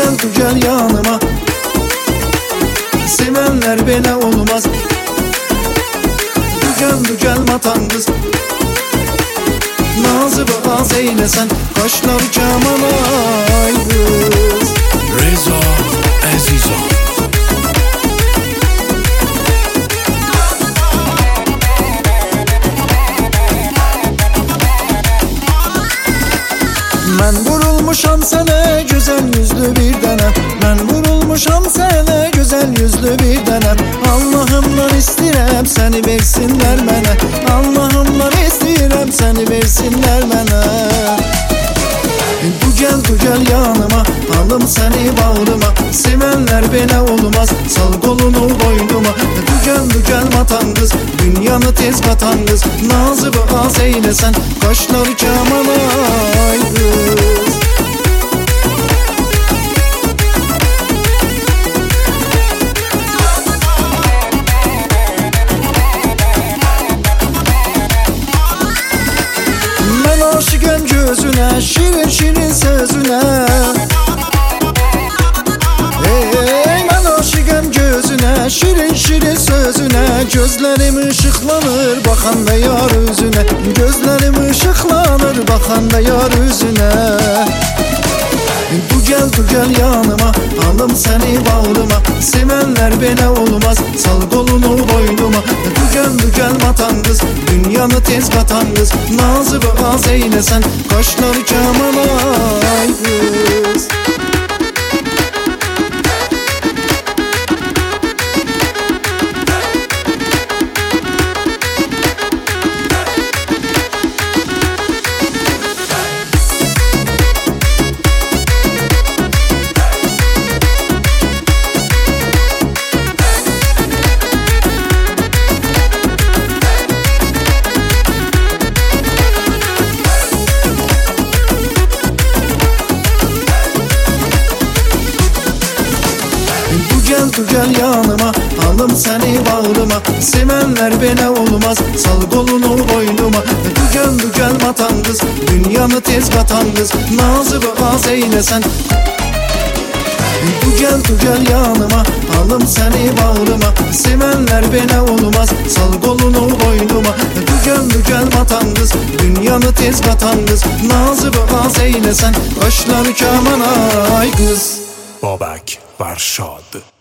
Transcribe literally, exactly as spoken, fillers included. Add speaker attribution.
Speaker 1: Dügel dügel yanıma, sevenler belə olmaz. Dügel dügel matan kız, nazı az eylesen, kaşları kamana ay kız.
Speaker 2: Reza Azizov.
Speaker 1: Mən vurulmuşam sənə güzel yüzlü bir dənə, mən vurulmuşam sənə güzel yüzlü bir dənə. Allahımdan istəyirəm səni versinlər mənə, Allahımdan istəyirəm səni versinlər mənə. Dügel dügel yanıma, alım səni bağrıma, sevenler belə olmaz, sal qolunu boynuma. Dügel dügel matan kız, dünyanı tez qatan kız, nazı az eylesen, kaşları kamana ay kız. Mən aşıqəm gözünə, şirin şirin sözünə. Ey, mən aşıqəm gözünə, şirin şirin sözünə. Gözlərim ışıqlanır baxanda yar üzünə, gözlərim ışıqlanır baxanda yar üzünə. Dügel dügel yanıma, alım səni bağrıma, sevenler belə olmaz, sal qolunu boynuma. Dügel dügel matan kız, dünyanı tez qatan kız, nazı az eylesen, kaşları kamana ay kız. Dügel dügel yanıma, alım səni bağrıma, sevenler belə olmaz, sal qolunu boynuma. Dügel dügel matan kız, dünyanı tez qatan kız, nazı az eylesen. Dügel dügel yanıma, alım səni bağrıma, sevenler belə olmaz, sal qolunu boynuma. Dügel dügel matan kız, dünyanı tez qatan kız, nazı az eylesen, kaşları kamana ay kız.
Speaker 2: Babak Varşad.